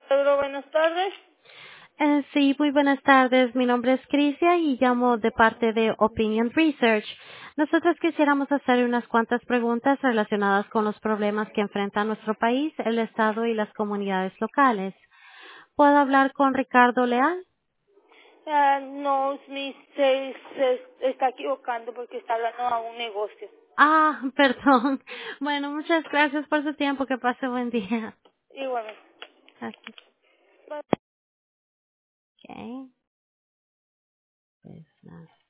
Pedro, buenas tardes. Sí, muy buenas tardes. Mi nombre es Crisia y llamo de parte de Opinion Research. Nosotros quisiéramos hacer unas cuantas preguntas relacionadas con los problemas que enfrenta nuestro país, el Estado y las comunidades locales. ¿Puedo hablar con Ricardo Leal? No, se está equivocando porque está hablando a un negocio. Ah, perdón. Bueno, muchas gracias por su tiempo. Que pase buen día. Igualmente. Gracias. Okay. Business.